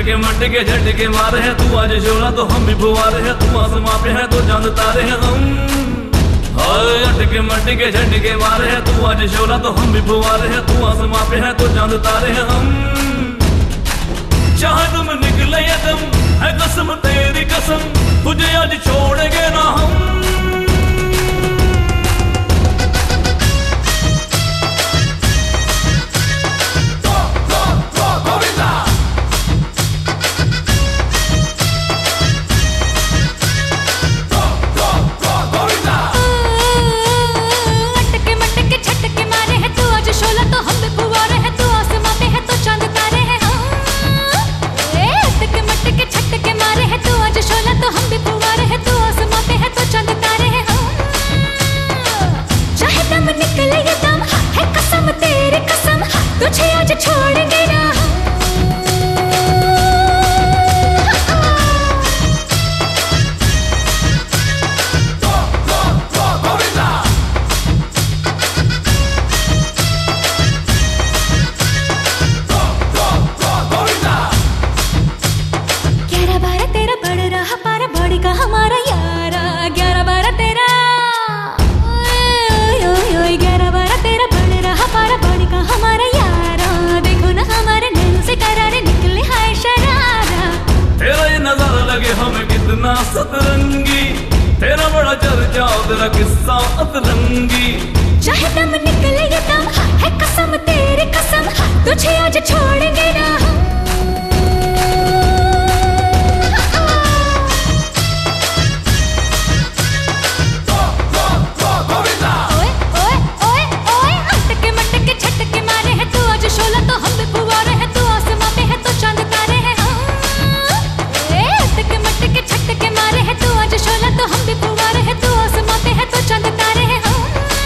मटके झटके मारे हैं, तू आज शोला तो हम भी फुवारे हैं, तू आसमां पे है तो चांद तारे हैं हम। हाय अटके मटके झटके मारे हैं, तू आज शोला तो हम भी फुवारे हैं, तू आसमां पे है तो चांद तारे हैं हम। चाहे तुम निकले या दम है कसम तेरी कसम, तुझे आज छोड़ेंगे ना हम। तुझे आज छोड़ेंगे ना हमें कितना सतरंगी, तेरा बड़ा चर्चा तेरा किस्सा अतरंगी। चाहे दम निकले ये दम है कसम तेरी कसम, तुझे आज छोड़ेंगे ना हम। ओए ओए ओए ओए अटके मटके झटके मारे हैं, तू आज शोला तो हम भी फुवारे हैं, तू आसमां पे है तो चांद तारे हैं हम। के छटके मारे हैं, तू आज शोला तो हम भी फुवारे हैं, तू आसमां पे है तो चांद तारे हैं हम।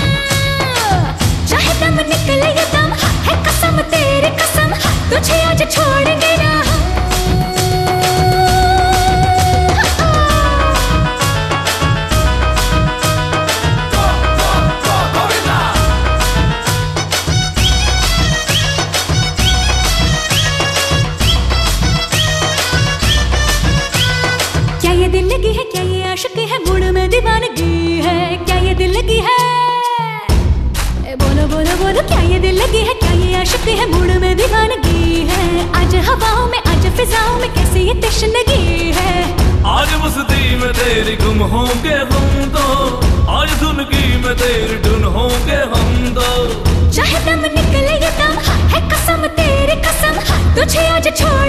चाहे दम निकले ये दम है कसम तेरी कसम, तुझे आज छोड़ेंगे ना हम। क्या ये दिल लगी है, क्या ये आशिकी है, मूड में दीवानगी है, क्या ये दिल लगी है, बोलो बोलो बोलो। क्या ये दिल लगी है, क्या ये आशिकी है, मूड में दीवानगी है, आज हवाओं में आज फिजाओं में कैसी ये तशनगी है। आज मस्ती में तेरी गुम होंगे हम तो, आज धुनगी में तेरी धुन होंगे हम तो। चाहे दम निकले ये दम है कसम तेरी कसम, तुझे आज छोड़